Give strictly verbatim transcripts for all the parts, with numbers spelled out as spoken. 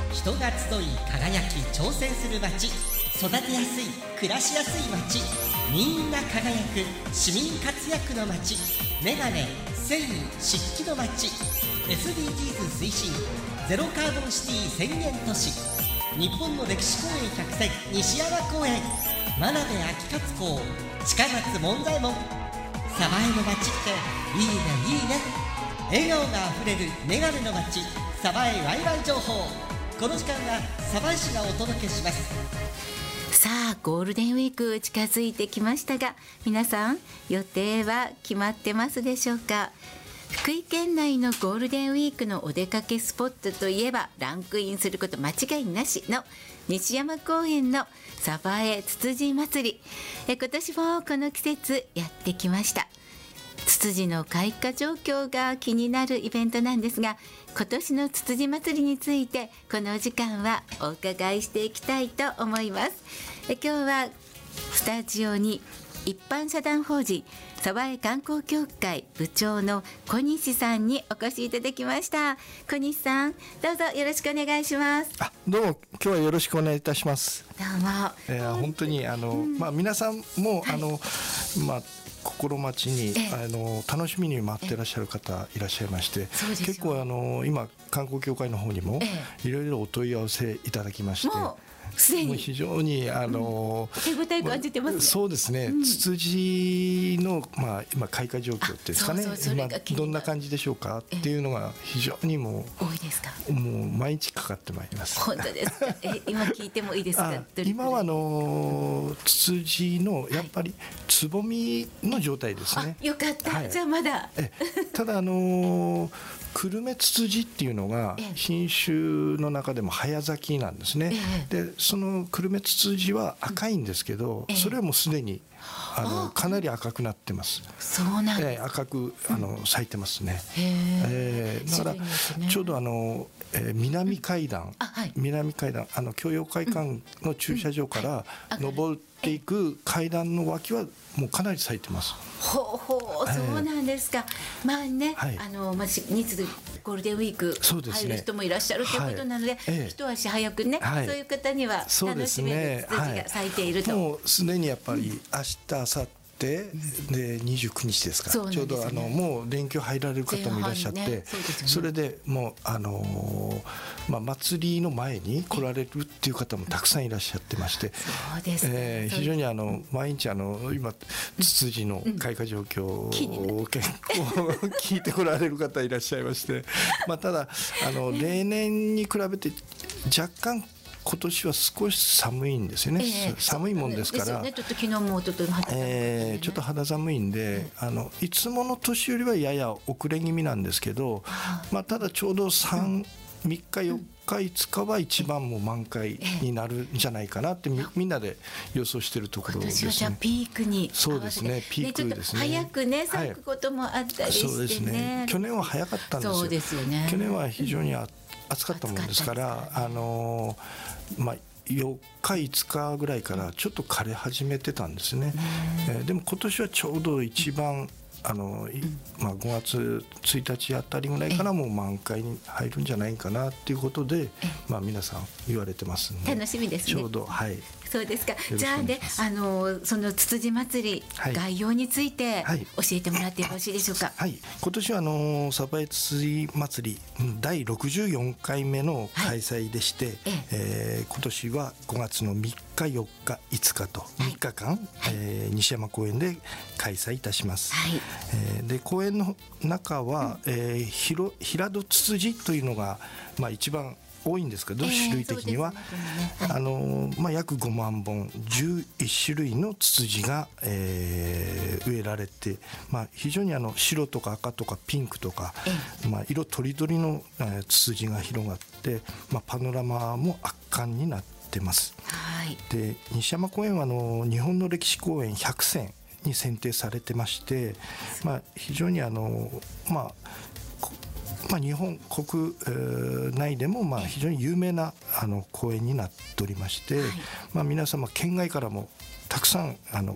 人が集い輝き挑戦する街、育てやすい暮らしやすい街、みんな輝く市民活躍の街、メガネ繊維漆器の街、 エスディージーズ 推進ゼロカーボンシティ宣言都市、日本の歴史公園百選西山公園、真鍋秋勝公、近松門左衛門。鯖江の街っていいねいいね。笑顔があふれるメガネの街、鯖江ワイワイ情報。この時間は鯖江市がお届けします。 さあゴールデンウィーク近づいてきましたが、皆さん予定は決まってますでしょうか。福井県内のゴールデンウィークのお出かけスポットといえば、ランクインすること間違いなしの西山公園の鯖江つつじ祭り。え今年もこの季節やってきました。つつじの開花状況が気になるイベントなんですが、今年のつつじ祭りについてこの時間はお伺いしていきたいと思います。え今日はスタジオに一般社団法人鯖江観光協会部長の小西さんにお越しいただきました。小西さん、どうぞよろしくお願いします。 あ、どうも今日はよろしくお願いいたします。 どうも、 えー、本当にあの、うんまあ、皆さんも、はい、あのまあ心待ちに、ええ、あの楽しみに待っていらっしゃる方いらっしゃいまして、結構あの今観光協会の方にもいろいろお問い合わせいただきまして、 もうすでにもう非常にあの、 うん、手応え感じてますね。 そうですね、うん、ツツジの、まあ、今開花状況っていうんですかね、 そうそう、 今どんな感じでしょうかっていうのが非常にもう多いですか。 もう毎日かかってまいります。 本当ですか。え今聞いてもいいですか。 今はあのツツジのやっぱりつぼみの状態ですね。 あ、よかった、はい、じゃあまだえただあの久留米ツツジっていうのが品種の中でも早咲きなんですね。でその久留米ツツジは赤いんですけど、それはもうすでにあのかなり赤くなってます。 そうなんです、 えー、赤くあの咲いてますね。 へえー、だから、ね、ちょうどあの、えー、南海岸、 はい、 南海岸あの共用会館の駐車場から登っていく階段の脇はもうかなり咲いてます。 ほうほう、そうなんですか。えー、まあね、はい、あのまあにつゴールデンウィーク入る人もいらっしゃるということなので、はい、えー、一足早くね、はい、そういう方には楽しめるツツジが咲いていると、 はい、もうすでにやっぱり明日明後日でにじゅうくにちですか、 そうなんですね、 ちょうどあのもう連休入られる方もいらっしゃって、ね、 そうですよね、それでもうあのーまあ、祭りの前に来られるっていう方もたくさんいらっしゃってまして、 そうですね、 えー、非常にあの毎日あの今ツツジの開花状況を結構聞いてこられる方いらっしゃいまして、まあ、ただあの例年に比べて若干今年は少し寒いんですよね、えー、寒いもんですから、 ね、ちょっと昨日も一昨日も肌寒い、 えー、ちょっと肌寒いんで、あのいつもの年よりはやや遅れ気味なんですけど、まあ、ただちょうどさん、みっかよっかいつかは一番もう満開になるんじゃないかなって み, みんなで予想しているところですね。 今年はじゃあピークにそうですね、ピークですね。 早くね咲くこともあったりしてね、はい、そうですね、 去年は早かったんですよ。 そうですよね、 去年は非常に暑かったもんですから、あのー、まあよっかいつかぐらいからちょっと枯れ始めてたんですね。えー、でも今年はちょうど一番あの、まあ、ごがつついたちあたりぐらいからもう満開に入るんじゃないかなっていうことで、まあ、皆さん言われてますんで楽しみですね。 ちょうど、はい、 そうですか。じゃあね、あのそのつつじ祭り、はい、概要について教えてもらってよろしいでしょうか。 はい、今年はあの鯖江つつじ祭りだいろくじゅうよんかいめの開催でして、はい、えー、今年はごがつのみっかよっかいつかとみっかかん、はい、えー、西山公園で開催いたします。はい、えー、で公園の中は、うん、えー、ひろ平戸つつじというのが、まあ、一番多いんですけど、種類的には、えーね、あのまあ、約ごまんぼんじゅういちしゅるいのツツジが、えー、植えられて、まあ、非常にあの白とか赤とかピンクとか、えーまあ、色とりどりの、えー、ツツジが広がって、まあ、パノラマも圧巻になってます。はい、で西山公園はあの日本の歴史公園ひゃくせんに選定されてまして、まあ、非常にあのまあまあ、日本国内でもまあ非常に有名なあの公園になっておりまして、はい、まあ、皆様県外からもたくさんあの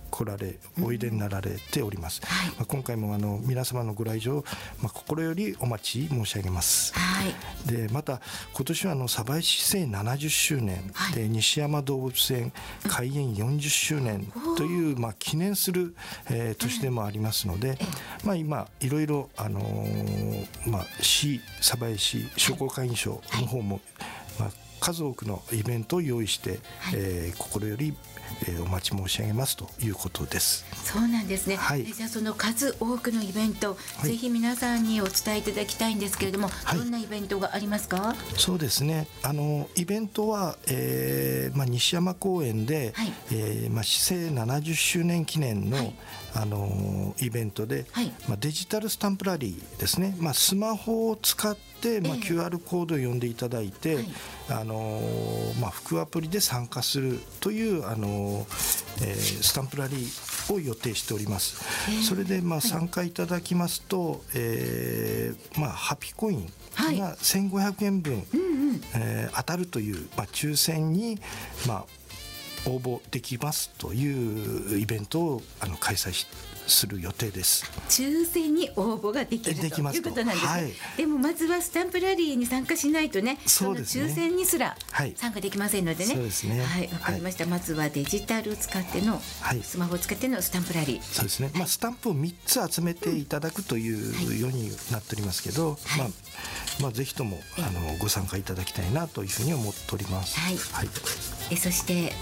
来られおいでになられております、はい、まあ、今回もあの皆様のご来場、まあ、心よりお待ち申し上げます、はい、でまた今年はあの鯖江市制ななじゅっしゅうねん、はい、で西山動物園開園よんじゅっしゅうねんという、まあ、記念する、えー、年でもありますので、まあ、今いろいろ、あのーまあ、市鯖江市商工会議所の方も、まあ、数多くのイベントを用意して、はい、えー、心よりえー、お待ち申し上げますということです。 そうなんですね、はい、じゃあその数多くのイベント、はい、ぜひ皆さんにお伝えいただきたいんですけれども、はい、どんなイベントがありますか？ そうですね、あのイベントは、えーまあ、西山公園で、はい、えーまあ、市制ななじゅっしゅうねん記念の、はい、あのイベントで、はい、まあ、デジタルスタンプラリーですね、まあ、スマホを使って、まあ、キューアール コードを読んでいただいて、はい、あのまあ、副アプリで参加するというあの、えー、スタンプラリーを予定しております。それで、まあ、参加いただきますと、はい、えーまあ、ハピコインがせんごひゃくえんぶん、はい、うんうん、えー、当たるという、まあ、抽選に、まあ、応募できますというイベントをあの開催しする予定です。 抽選に応募ができるということなんですね、はい、でもまずはスタンプラリーに参加しないとね、そうですね、その抽選にすら参加できませんのでね、そうですね、はい、わかりました、はい、まずはデジタルを使っての、はい、スマホを使ってのスタンプラリー、 そうですね、まあ、スタンプをみっつ集めていただくというようになっておりますけど、はい、まあまあ、ぜひともあのご参加いただきたいなというふうに思っております、はいはい、 えそして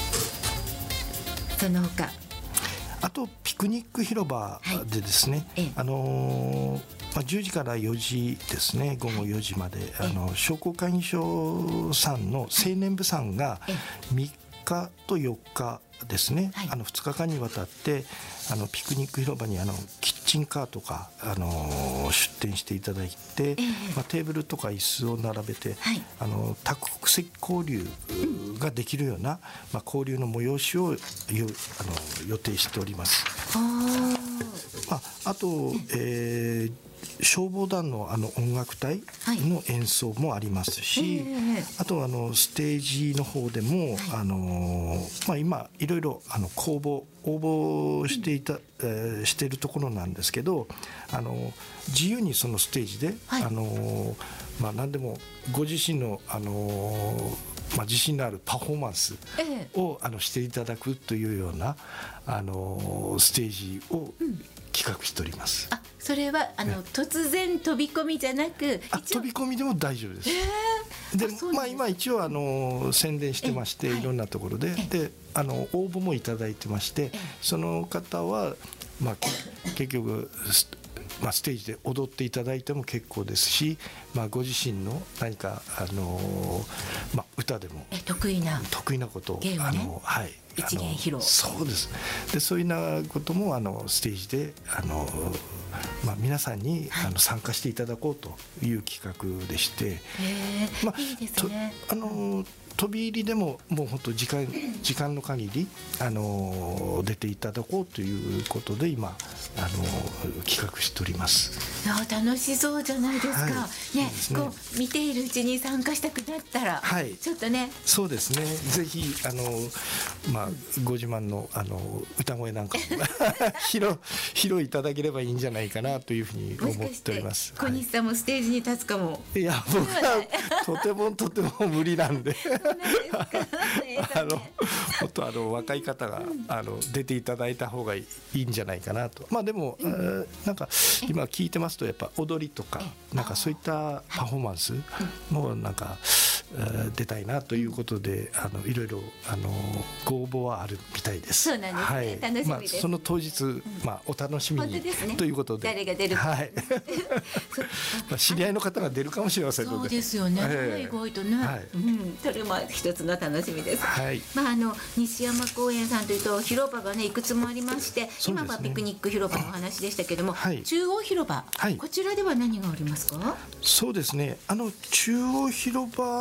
その他あとピクニック広場でですね、はい、あのーまあ、じゅうじからよじですね、ごごよじまで、あの商工会議所さんの青年部さんがみっかとよっかですね、はい、あのふつかかんにわたってあのピクニック広場にあのキッチンカーとか、あのー、出店していただいて、えーまあ、テーブルとか椅子を並べて、はい、あの多国籍交流ができるような、まあ、交流の催しをゆあの予定しております。あ、まあ、あと、えー消防団のあの音楽隊の演奏もありますし、はい、あとあのステージの方でも、はい、あのまあ、今いろいろあの公募応募していた、うん、えー、しているところなんですけど、あの自由にそのステージで、はい、あのまあ、何でもご自身のあのまあ、自信のあるパフォーマンスを、ええ、あのしていただくというようなあのステージを企画しております、 うん、あ、それはあの突然飛び込みじゃなく、 あ、飛び込みでも大丈夫です、えー、ででまあ、今一応あの宣伝してまして、えーはい、いろんなところで、であの応募もいただいてまして、その方は、まあ、結局まあ、ステージで踊っていただいても結構ですし、まあ、ご自身の何か、あのーまあ、歌でも得意な得意なことを、 芸をね、 あの、はい、 一芸披露、 そうです。でそういうなこともあのステージであの、まあ、皆さんに、はい、あの参加していただこうという企画でして、 まあ、いいですね。 あの飛び入りでももう本当時間時間の限りあの出ていただこうということで今あの企画しております。 いや楽しそうじゃないですか、はい、ね、こう見ているうちに参加したくなったら、はい、ちょっとね、 そうですね、ぜひあの、まあ、ご自慢の、あの歌声なんかも披露披露いただければいいんじゃないかなというふうに思っております。 小西さんもステージに立つかも。 いや僕はとてもとても無理なんであのもっとあの若い方が、うん、あの出ていただいた方がいいんじゃないかなと。まあでも、うん、なんか今聞いてますとやっぱ踊りとかなんかそういったパフォーマンスもなんか出たいなということで、あのいろいろあのご応募はあるみたいです。 そうなんですね、はい、楽しみです。 まあ、その当日、まあ、お楽しみに、ね、ということで誰が出るか、はいまあ知り合いの方が出るかもしれませんので。 そうですよね、えー、意外とね、はい、うん、それも一つの楽しみです、はい。まあ、あの西山公園さんというと広場がねいくつもありまして、ね、今はピクニック広場のお話でしたけども、はい、中央広場、はい、こちらでは何がありますか？ そうですね、あの中央広場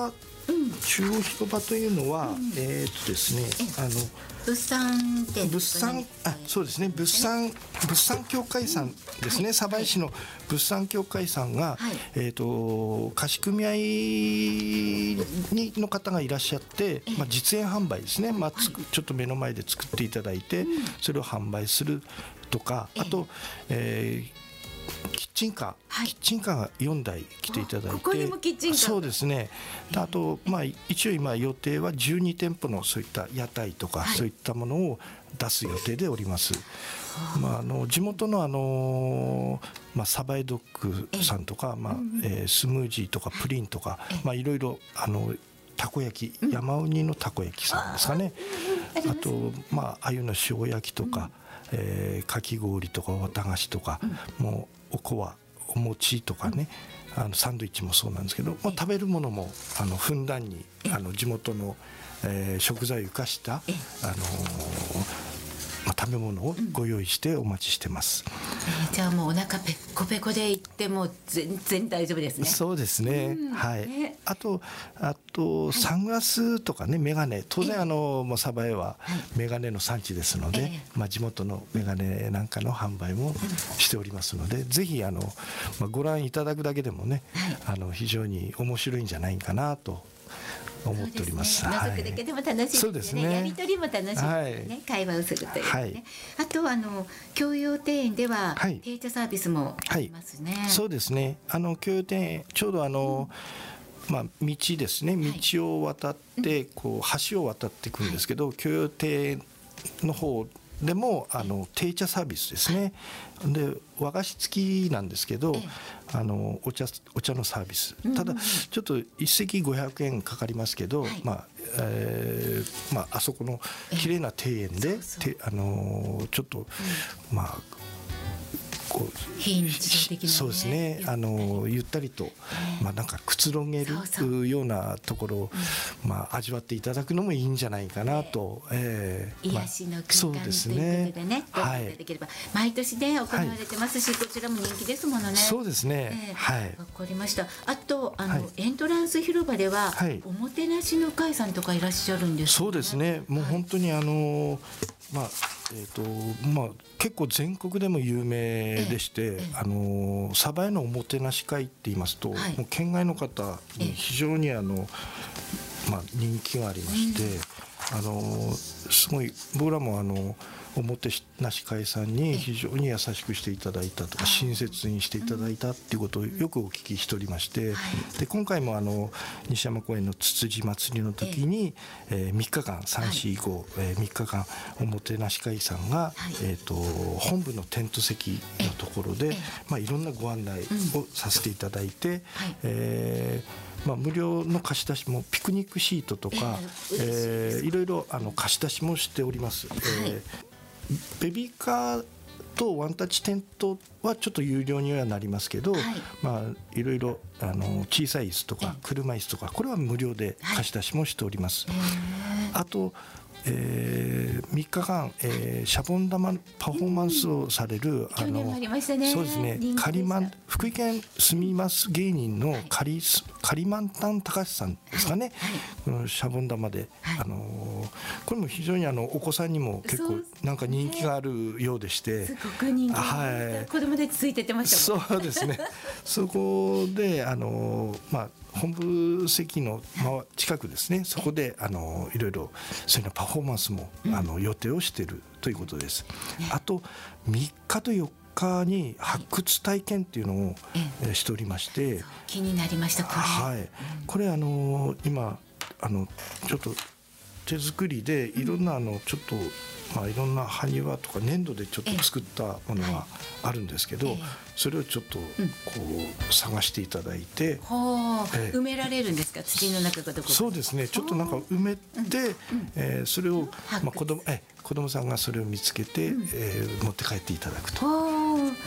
中央広場というのは、うん、えー、っとですね、あの物産展、 物産、あ、そうですね、物産物産協会さんですね、はい、鯖江市の物産協会さんが、はい、えー、と貸組合にの方がいらっしゃって、まあ、実演販売ですね、まあ、つくちょっと目の前で作っていただいて、それを販売するとか、あと、えーキッチンカー、はい、キッチンカーがよんだい来ていただいて、 ここにもキッチンカー、 そうですね。あと、まあ、一応今予定はじゅうにてんぽのそういった屋台とか、はい、そういったものを出す予定でおります。まあ、あの地元のあの、まあ、鯖江ドッグさんとか、まあえー、スムージーとかプリンとか、まあ、いろいろあのたこ焼き、山ウニのたこ焼きさんですかね。あと、まあ、鮎の塩焼きとか、えー、かき氷とか綿菓子とか、もうおこわ、お餅とかね、あのサンドイッチもそうなんですけど、まあ、食べるものもあのふんだんにあの地元の、えー、食材を生かした、あのーまあ、食べ物をご用意してお待ちしてます、 うんえー、じゃあもうお腹ペッコペコで行っても全然大丈夫ですね。 そうですね、うん、はい、ね、あとあとサングラスとかね、メガネ、当然あのもう鯖江はメガネの産地ですので、えーまあ、地元のメガネなんかの販売もしておりますので、ぜひあの、まあ、ご覧いただくだけでもね、はい、あの非常に面白いんじゃないかなと思っております。 そうですね、覗くだけでも楽しいですね。そうですね、やり取りも楽しいですね、はい、会話をするというね、はい、あとあの共用庭園では、はい、定茶サービスもありますね、はい、 そうですね、あの共用庭園ちょうどあの、うん、まあ、道ですね、道を渡って、はい、こう橋を渡っていくんですけど、はい、共用庭園の方でもあの定茶サービスですね、で和菓子付きなんですけど、あのお茶、お茶のサービス、ただちょっと一席ごひゃくえんかかりますけど、はい、まあえーまあ、あそこの綺麗な庭園で、てあのちょっと、うん、まあこう非日常的な、ね、 そうですね、あのゆったりと、えーまあ、なんかくつろげるようなところを、うん、まあ、味わっていただくのもいいんじゃないかなと、えー、癒しの空間、まあ、ということでね、どうぞいただければ、はい、毎年ね行われてますし、はい、こちらも人気ですものね。 そうですね、 えー、 はい、 わかりました。あとあの、はい、エントランス広場では、はい、おもてなしの会さんとかいらっしゃるんですね。 そうですね、もう本当にあの、まあえーとまあ、結構全国でも有名でして、ええ、あの鯖江のおもてなし会って言いますと、はい、もう県外の方に非常にあの、まあ、人気がありまして、うん、あのすごい僕らもあのおもてなし会さんに非常に優しくしていただいたとか、親切にしていただいたっていうことをよくお聞きしておりまして、で今回もあの西山公園のつつじ祭りの時に、えー、みっかかんさん、し、ご、えー、みっかかんおもてなし会さんが、えーと本部のテント席のところで、まあ、いろんなご案内をさせていただいて、えーまあ、無料の貸し出しもピクニックシートとか、えー、いろいろあの貸し出しもしております。えーベビーカーとワンタッチテントはちょっと有料にはなりますけど、はい、まあいろいろあの小さい椅子とか車椅子とかこれは無料で貸し出しもしております。はい、あと、えー、みっかかん、えー、シャボン玉パフォーマンスをされる、うん、 あのありましたね、 そうですね、カリマン福井県住みます芸人のカリ、はい、カリマンタン高橋さんですかね、はいはい、このシャボン玉で、はい、あのー、これも非常にあのお子さんにも結構なんか人気があるようでして、 すごく人気が、はい、子供たちついてってましたもん。 そうですねそこであのー、まあ本部席の近くですね、そこであのいろいろそういうのパフォーマンスも、うん、あの予定をしているということです。あとみっかとよっかに発掘体験っていうのを、はい、しておりまして、 気になりましたこれ、 はい、これあの今あのちょっと手作りでいろんなあのちょっと、まあ、いろんな埴輪とか粘土でちょっと作ったものがあるんですけど、それをちょっとこう探していただいて、 うん、埋められるんですか、土の中かどこか。 そうですね、ちょっとなんか埋めて、えー、それを、まあ、子供え子供さんがそれを見つけて、うん、えー、持って帰っていただくと、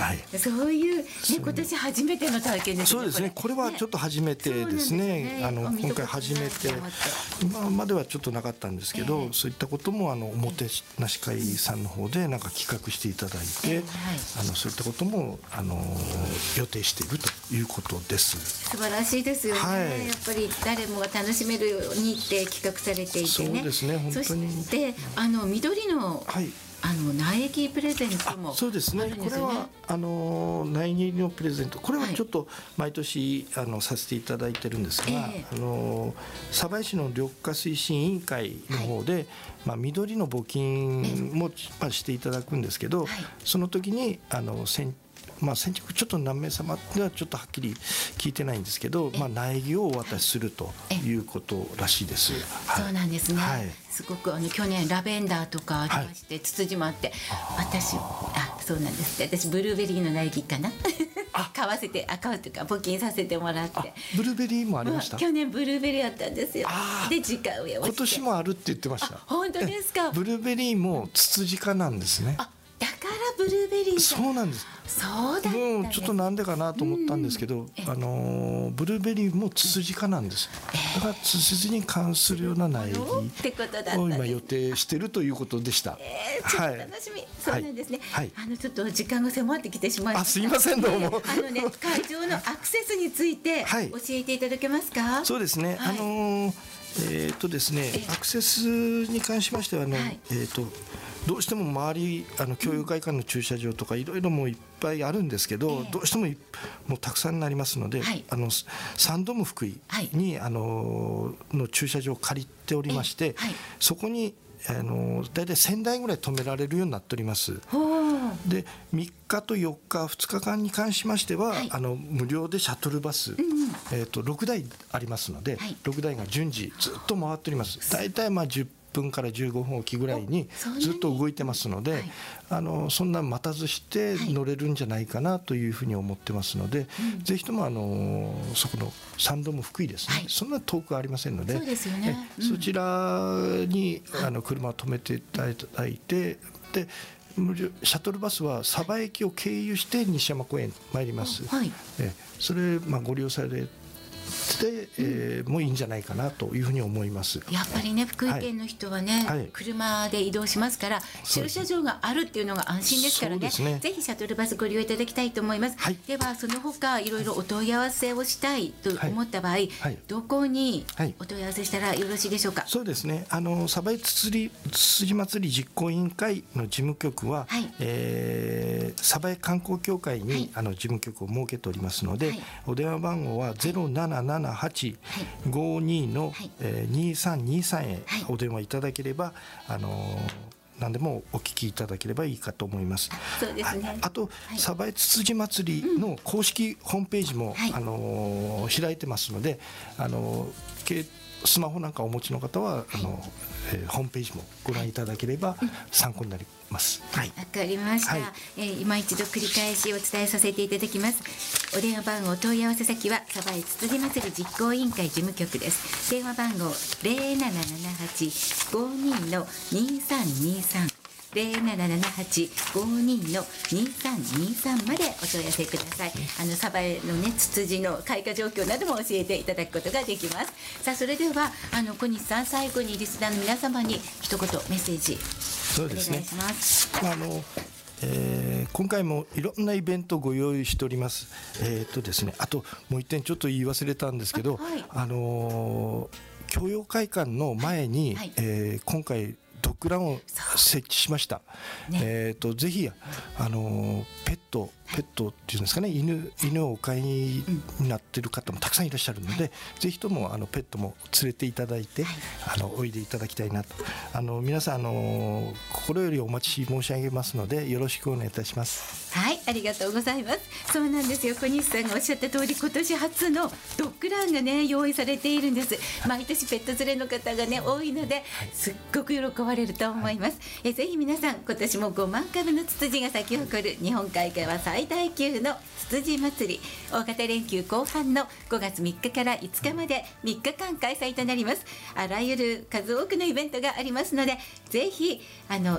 はい、 そういう、ね、今年初めての体験ですね。 そうですね。これはちょっと初めてですね。ねあの今回初めて、今まではちょっとなかったんですけど、えー、そういったこともあのおもてなし会さんの方でなんか企画していただいて、えーはい、あのそういったこともあの予定しているということです。 素晴らしいですよね。はい、やっぱり誰もが楽しめるようにって企画されていてね。 そうですね。本当に。 そしてあの緑の、はい、あの苗木プレゼントもあるんですよね。 そうですね。これはあの苗木のプレゼント、これはちょっと毎年あのさせていただいてるんですが、えー、あの鯖江市の緑化推進委員会の方で、はい、まあ緑の募金も、まあ、していただくんですけど、はい、その時にあの先まあ、先着ちょっと何名様ではちょっとはっきり聞いてないんですけど、まあ、苗木をお渡しするということらしいです。 はい、そうなんですね。はい、すごくあの去年ラベンダーとかありまして、はい、ツツジもあって、私あそうなんですって私ブルーベリーの苗木かな買わせてあ買うというか募金させてもらって、 ブルーベリーもありました。 まあ、去年ブルーベリーあったんですよ。で時間を今年もあるって言ってました。 本当ですか。 ブルーベリーもツツジ科なんですね。 あだからブルーベリー。 そうなんです。 そうだったんです。 もうちょっとなんでかなと思ったんですけど、あのブルーベリーもツツジ科なんです。だからツツジに関するような苗木を今予定しているということでした。 えー、ちょっと楽しみ。はい、そうなんですね。はい、あのちょっと時間が迫ってきてしまいました。 あ、すいませんどうも。 あのね会場のアクセスについて教えていただけますか。はい、 そうですね。はい、あのえー、っとですねアクセスに関しましてはあの、はい、えー、っとどうしても周りあの共有会館の駐車場とかいろいろもいっぱいあるんですけど、えー、どうしてももうたくさんになりますので、はい、あのサンドーム福井に、はい、あのの駐車場を借りておりまして、えーはい、そこにあのだいたいせんだいぐらい止められるようになっております。でみっかとよっかふつかかんに関しましては、はい、あの無料でシャトルバス、うんうんえー、とろくだいありますので、はい、ろくだいが順次ずっと回っております。だいたいまあじゅっぷんからじゅうごふんおきぐらいにずっと動いてますので、はい、あのそんな待たずして乗れるんじゃないかなというふうに思ってますので、はい、ぜひともあのそこのサンドーム福井ですね、はい、そんな遠くありませんので、 そうですよね、 うん、そちらにあの車を止めていただいて、でシャトルバスは鯖江駅を経由して西山公園参ります。はい、えそれまあご利用されてで、えー、もういいんじゃないかなというふうに思います。 やっぱりね福井県の人はね、はい、車で移動しますから駐車場があるっていうのが安心ですからね、ねぜひシャトルバスご利用いただきたいと思います。はい、ではその他いろいろお問い合わせをしたいと思った場合、はいはい、どこにお問い合わせしたらよろしいでしょうか。 そうですね、あの鯖江つつりつつじ祭り実行委員会の事務局は、はいえー、鯖江観光協会に、はい、あの事務局を設けておりますので、はい、お電話番号はゼロななななはちごにのにさんにさんへお電話いただければ、あの何でもお聞きいただければいいかと思います。 そうですね。 あと鯖江つつじ祭りの公式ホームページも、はい、あの開いてますので、あのスマホなんかお持ちの方は、はい、あのえー、ホームページもご覧いただければ参考になります。 はい、わかりました。はい、えー、今一度繰り返しお伝えさせていただきます。お電話番号問い合わせ先は鯖江つつじ祭り実行委員会事務局です。電話番号ゼロななななはちごにのにさんにさんゼロななななはちごにのにさんにさんまでお問い合わせください。あの鯖江のねツツジの開花状況なども教えていただくことができます。さあそれではあの小西さん最後にリスナーの皆様に一言メッセージお願いします。 そうですね。あのえー、今回もいろんなイベントをご用意しております。えー、っとですね、あともう一点ちょっと言い忘れたんですけど、あ、はい、あのー、共用会館の前に、はいえー、今回ドッグランを設置しました。ね、えー、とぜひあのペットペットっていうんですかね、犬犬をお飼いになっている方もたくさんいらっしゃるので、はい、ぜひともあのペットも連れていただいて、はい、あのおいでいただきたいなと、あの皆さんあの心よりお待ち申し上げますのでよろしくお願いいたします。 はい、ありがとうございます。そうなんですよ、小西さんがおっしゃった通り今年初のドッグランがね用意されているんです。毎年ペット連れの方がね多いので、すっごく喜ばれると思います。はい、えぜひ皆さん今年もごまんかぶのツツジが咲き誇る日本海側最大級のツツジ祭り、大型連休後半のごがつみっかからいつかまでみっかかん開催となります。あらゆる数多くのイベントがありますので、ぜひあの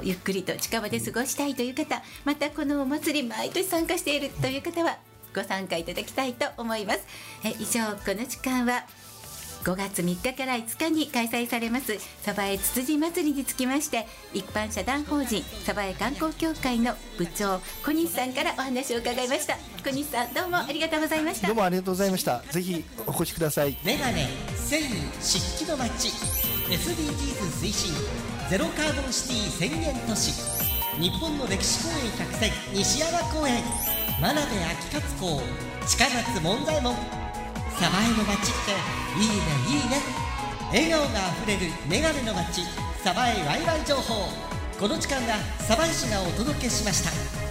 ゆっくりと近場で過ごしたいという方、またこのお祭り毎年参加しているという方はご参加いただきたいと思います。え以上、この時間はごがつみっかからいつかに開催されます鯖江つつじ祭りにつきまして、一般社団法人鯖江観光協会の部長小西さんからお話を伺いました。小西さん、どうもありがとうございました。 どうもありがとうございました。ぜひお越しください。 メガネ、繊維、漆器の街、 エスディージーズ 推進ゼロカーボンシティ宣言都市、日本の歴史公園百選西山公園、真鍋秋勝公、近松門左衛門。鯖江の街っていいねいいね。笑顔があふれるメガネの街、鯖江ワイワイ情報。この時間は鯖江市がお届けしました。